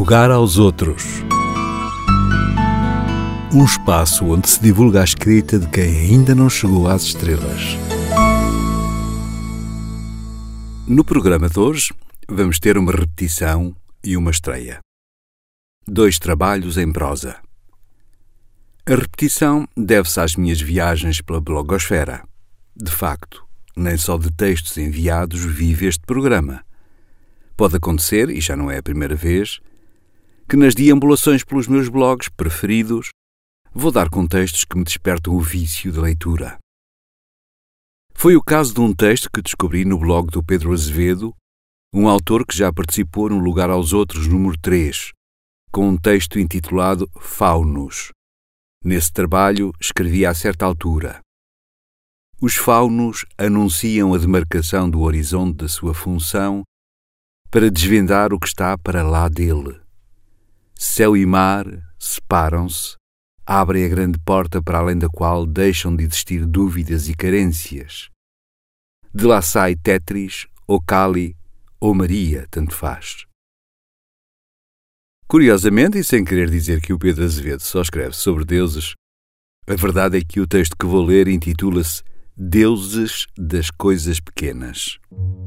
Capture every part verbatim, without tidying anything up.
Lugar aos Outros. Um espaço onde se divulga a escrita de quem ainda não chegou às estrelas. No programa de hoje, vamos ter uma repetição e uma estreia. Dois trabalhos em prosa. A repetição deve-se às minhas viagens pela blogosfera. De facto, nem só de textos enviados vive este programa. Pode acontecer, e já não é a primeira vez, que nas deambulações pelos meus blogs preferidos vou dar com textos que me despertam o vício de leitura. Foi o caso de um texto que descobri no blog do Pedro Azevedo, um autor que já participou no Lugar aos Outros número três, com um texto intitulado Faunos. Nesse trabalho escrevi a certa altura: os faunos anunciam a demarcação do horizonte da sua função para desvendar o que está para lá dele. Céu e mar separam-se, abrem a grande porta para além da qual deixam de existir dúvidas e carências. De lá sai Tetris, ou Kali, ou Maria, tanto faz. Curiosamente, e sem querer dizer que o Pedro Azevedo só escreve sobre deuses, a verdade é que o texto que vou ler intitula-se Deuses das Coisas Pequenas.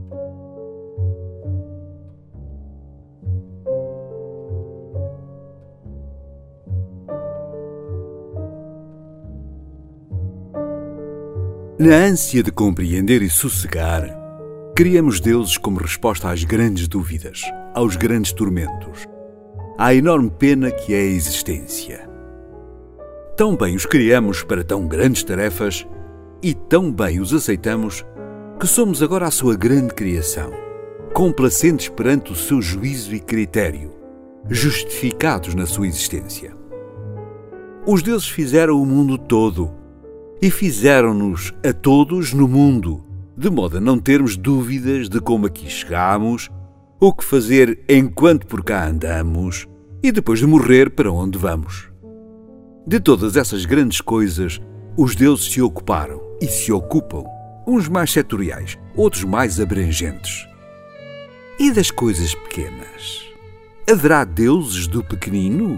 Na ânsia de compreender e sossegar, criamos deuses como resposta às grandes dúvidas, aos grandes tormentos, à enorme pena que é a existência. Tão bem os criamos para tão grandes tarefas e tão bem os aceitamos que somos agora a sua grande criação, complacentes perante o seu juízo e critério, justificados na sua existência. Os deuses fizeram o mundo todo e fizeram-nos a todos no mundo, de modo a não termos dúvidas de como aqui chegamos, o que fazer enquanto por cá andamos e depois de morrer para onde vamos. De todas essas grandes coisas, os deuses se ocuparam e se ocupam, uns mais setoriais, outros mais abrangentes. E das coisas pequenas? Haverá deuses do pequenino?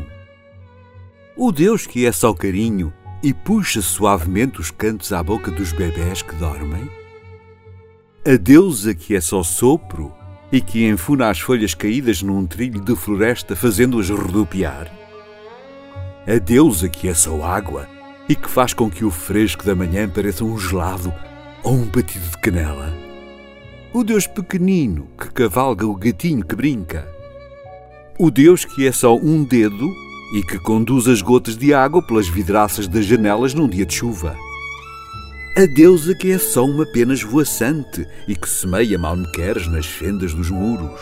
O Deus que é só carinho e puxa suavemente os cantos à boca dos bebés que dormem? A deusa que é só sopro e que enfuna as folhas caídas num trilho de floresta fazendo-as rodopiar? A deusa que é só água e que faz com que o fresco da manhã pareça um gelado ou um batido de canela? O Deus pequenino que cavalga o gatinho que brinca? O Deus que é só um dedo e que conduz as gotas de água pelas vidraças das janelas num dia de chuva? A deusa que é só uma pena esvoaçante e que semeia malmequeres nas fendas dos muros?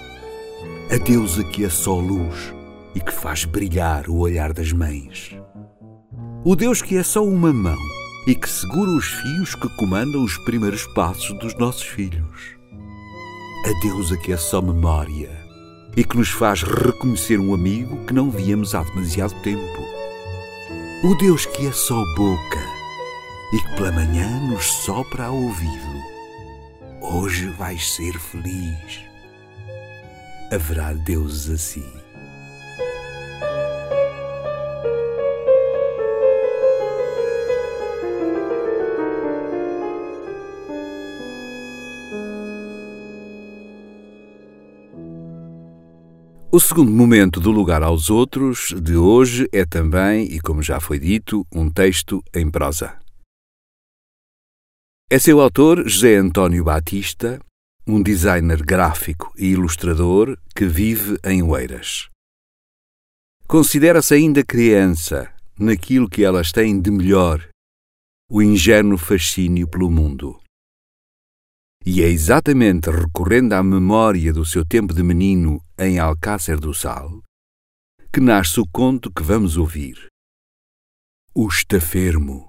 A deusa que é só luz e que faz brilhar o olhar das mães? O Deus que é só uma mão e que segura os fios que comandam os primeiros passos dos nossos filhos? A deusa que é só memória e que nos faz reconhecer um amigo que não víamos há demasiado tempo? O Deus que é só boca e que pela manhã nos sopra ao ouvido: hoje vais ser feliz. Haverá deuses assim? O segundo momento do Lugar aos Outros de hoje é também, e como já foi dito, um texto em prosa. É seu autor José António Batista, um designer gráfico e ilustrador que vive em Oeiras. Considera-se ainda criança naquilo que elas têm de melhor, o ingênuo fascínio pelo mundo. E é exatamente recorrendo à memória do seu tempo de menino em Alcácer do Sal que nasce o conto que vamos ouvir: O Estafermo.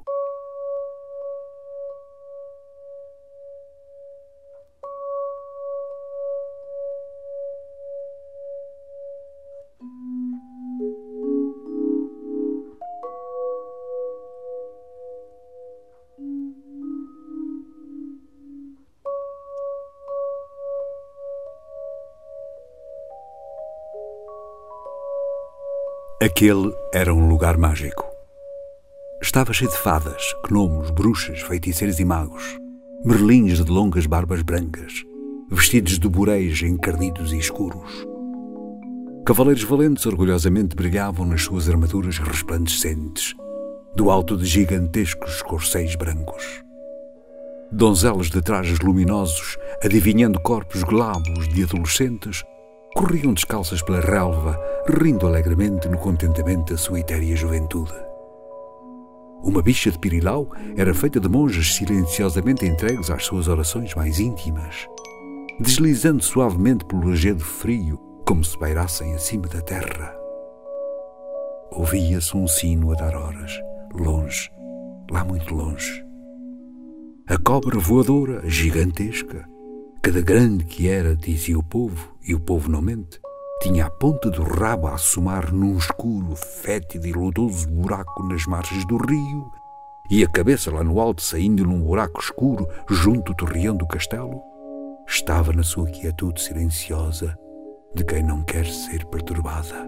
Aquele era um lugar mágico. Estava cheio de fadas, gnomos, bruxas, feiticeiros e magos, merlins de longas barbas brancas, vestidos de bureis encardidos e escuros. Cavaleiros valentes orgulhosamente brilhavam nas suas armaduras resplandecentes, do alto de gigantescos corceis brancos. Donzelos de trajes luminosos, adivinhando corpos glabos de adolescentes, corriam descalças pela relva, rindo alegremente no contentamento da sua etérea juventude. Uma bicha de Pirilau era feita de monjas silenciosamente entregues às suas orações mais íntimas, deslizando suavemente pelo lajedo frio, como se pairassem acima da terra. Ouvia-se um sino a dar horas, longe, lá muito longe. A cobra voadora, gigantesca, cada grande que era, dizia o povo, e o povo não mente, tinha a ponta do rabo a assomar num escuro, fétido e lodoso buraco nas margens do rio, e a cabeça lá no alto, saindo num buraco escuro, junto ao torreão do castelo, estava na sua quietude silenciosa de quem não quer ser perturbada.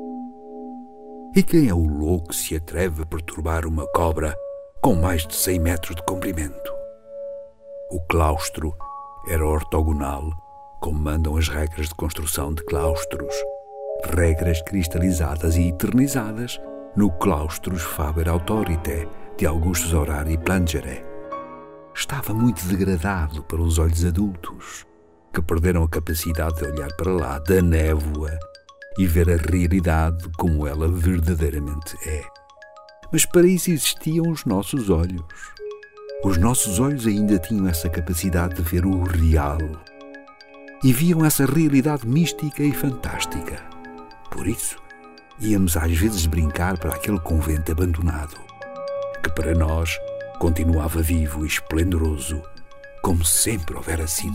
E quem é o louco que se atreve a perturbar uma cobra com mais de cem metros de comprimento? O claustro era ortogonal, como mandam as regras de construção de claustros, regras cristalizadas e eternizadas no Claustros Faber Autoritae de Augustus Horari Plangere. Estava muito degradado para os olhos adultos, que perderam a capacidade de olhar para lá da névoa e ver a realidade como ela verdadeiramente é. Mas para isso existiam os nossos olhos. Os nossos olhos ainda tinham essa capacidade de ver o real e viam essa realidade mística e fantástica. Por isso, íamos às vezes brincar para aquele convento abandonado, que para nós continuava vivo e esplendoroso, como sempre houvera sido.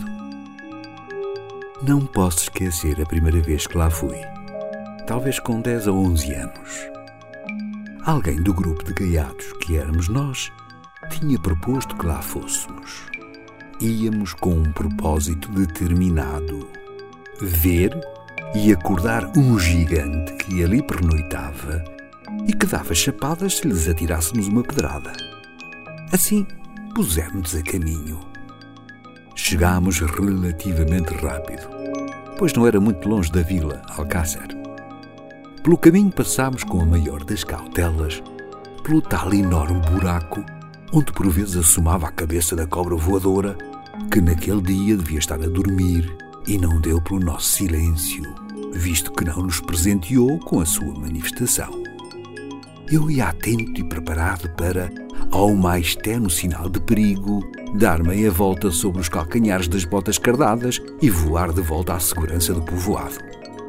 Não posso esquecer a primeira vez que lá fui, talvez com dez ou onze anos. Alguém do grupo de gaiatos que éramos nós tinha proposto que lá fôssemos. Íamos com um propósito determinado: ver e acordar um gigante que ali pernoitava e que dava chapadas se lhes atirássemos uma pedrada. Assim, pusemos a caminho. Chegámos relativamente rápido, pois não era muito longe da vila, Alcácer. Pelo caminho passámos com a maior das cautelas pelo tal enorme buraco onde por vezes assomava a cabeça da cobra voadora que naquele dia devia estar a dormir e não deu pelo nosso silêncio, visto que não nos presenteou com a sua manifestação. Eu ia atento e preparado para, ao mais tenue sinal de perigo, dar meia volta sobre os calcanhares das botas cardadas e voar de volta à segurança do povoado.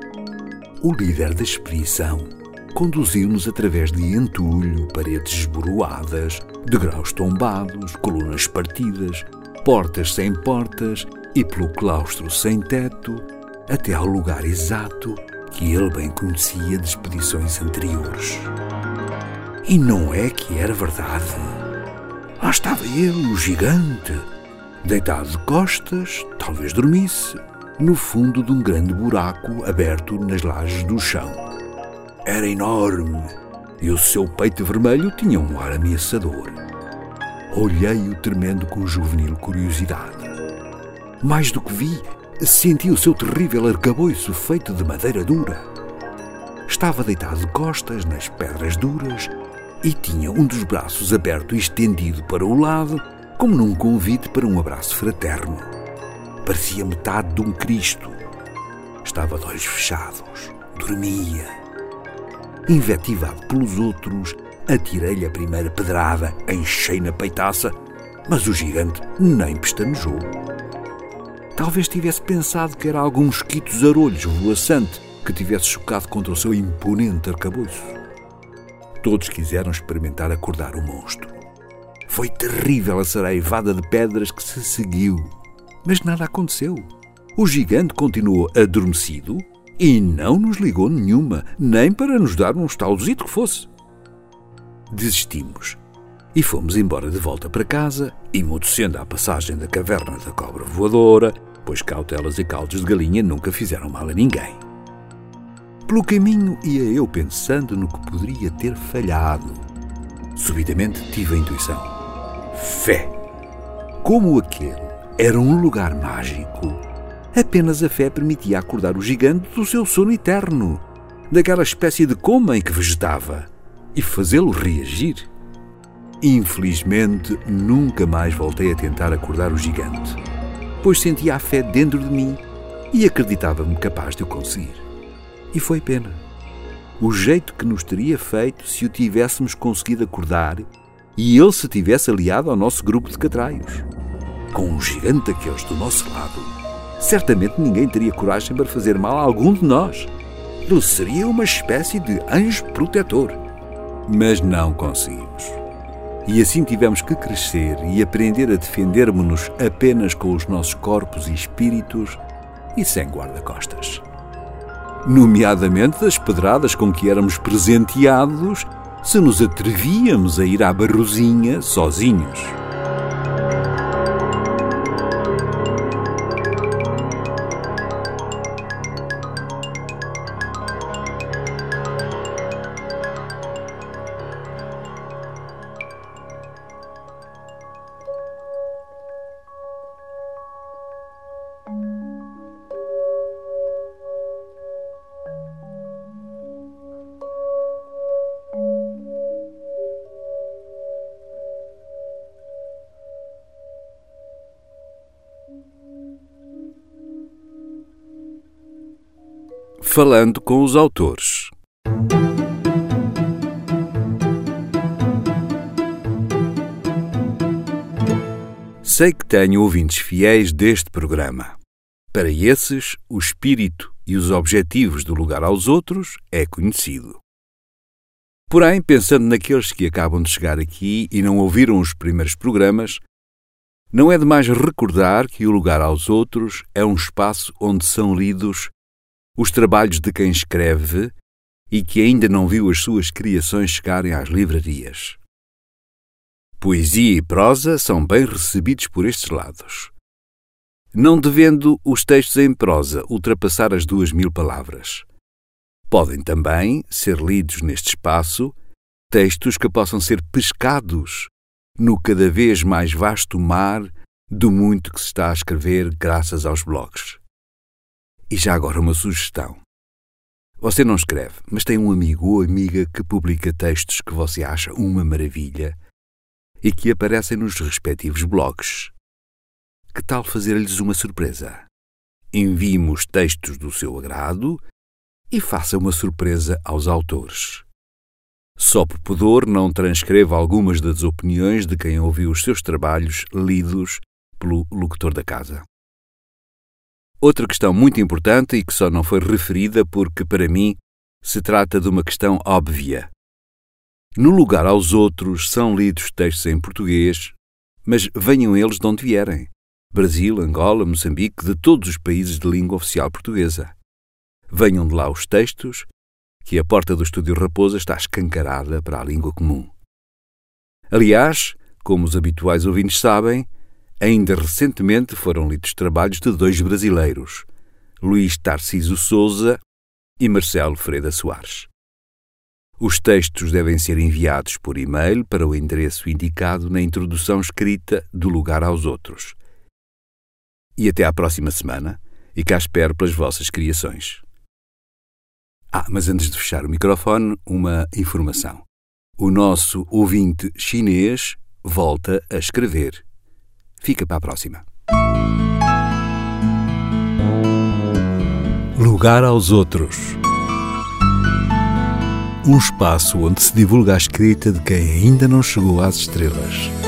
O líder da expedição conduziu-nos através de entulho, paredes esboroadas, degraus tombados, colunas partidas, portas sem portas e pelo claustro sem teto, até ao lugar exato que ele bem conhecia de expedições anteriores. E não é que era verdade. Lá estava ele, o gigante, deitado de costas, talvez dormisse, no fundo de um grande buraco aberto nas lajes do chão. Era enorme e o seu peito vermelho tinha um ar ameaçador. Olhei-o tremendo com juvenil curiosidade. Mais do que vi, senti o seu terrível arcabouço feito de madeira dura. Estava deitado de costas nas pedras duras e tinha um dos braços aberto e estendido para o lado, como num convite para um abraço fraterno. Parecia metade de um Cristo. Estava de olhos fechados, dormia. Invetivado pelos outros, atirei-lhe a primeira pedrada, enchei na peitaça, mas o gigante nem pestanejou. Talvez tivesse pensado que era algum mosquito zarolho esvoaçante que tivesse chocado contra o seu imponente arcabouço. Todos quiseram experimentar acordar o monstro. Foi terrível a saraivada de pedras que se seguiu, mas nada aconteceu. O gigante continuou adormecido e não nos ligou nenhuma, nem para nos dar um estalozito que fosse. Desistimos e fomos embora de volta para casa, emudecendo à passagem da caverna da cobra voadora, pois cautelas e caldos de galinha nunca fizeram mal a ninguém. Pelo caminho ia eu pensando no que poderia ter falhado. Subitamente tive a intuição. Fé! Como aquele era um lugar mágico, apenas a fé permitia acordar o gigante do seu sono eterno, daquela espécie de coma em que vegetava, e fazê-lo reagir. Infelizmente, nunca mais voltei a tentar acordar o gigante, pois sentia a fé dentro de mim e acreditava-me capaz de o conseguir. E foi pena. O jeito que nos teria feito se o tivéssemos conseguido acordar e ele se tivesse aliado ao nosso grupo de catraios. Com um gigante daqueles do nosso lado, certamente ninguém teria coragem para fazer mal a algum de nós. Ele seria uma espécie de anjo protetor. Mas não conseguimos. E assim tivemos que crescer e aprender a defendermos-nos apenas com os nossos corpos e espíritos e sem guarda-costas. Nomeadamente das pedradas com que éramos presenteados se nos atrevíamos a ir à Barrozinha sozinhos. Falando com os autores. Sei que tenho ouvintes fiéis deste programa. Para esses, o espírito e os objetivos do Lugar aos Outros é conhecido. Porém, pensando naqueles que acabam de chegar aqui e não ouviram os primeiros programas, não é demais recordar que o Lugar aos Outros é um espaço onde são lidos os trabalhos de quem escreve e que ainda não viu as suas criações chegarem às livrarias. Poesia e prosa são bem recebidos por estes lados, não devendo os textos em prosa ultrapassar as duas mil palavras. Podem também ser lidos neste espaço textos que possam ser pescados no cada vez mais vasto mar do muito que se está a escrever graças aos blogs. E já agora uma sugestão. Você não escreve, mas tem um amigo ou amiga que publica textos que você acha uma maravilha e que aparecem nos respectivos blogs. Que tal fazer-lhes uma surpresa? Envie-me os textos do seu agrado e faça uma surpresa aos autores. Só por pudor não transcreva algumas das opiniões de quem ouviu os seus trabalhos lidos pelo locutor da casa. Outra questão muito importante e que só não foi referida porque, para mim, se trata de uma questão óbvia. No Lugar aos Outros são lidos textos em português, mas venham eles de onde vierem. Brasil, Angola, Moçambique, de todos os países de língua oficial portuguesa. Venham de lá os textos, que a porta do Estúdio Raposa está escancarada para a língua comum. Aliás, como os habituais ouvintes sabem, ainda recentemente foram lidos trabalhos de dois brasileiros, Luís Tarcísio Souza e Marcelo Freda Soares. Os textos devem ser enviados por e-mail para o endereço indicado na introdução escrita do Lugar aos Outros. E até à próxima semana, e cá espero pelas vossas criações. Ah, mas antes de fechar o microfone, uma informação. O nosso ouvinte chinês volta a escrever. Fica para a próxima. Lugar aos Outros. Um espaço onde se divulga a escrita de quem ainda não chegou às estrelas.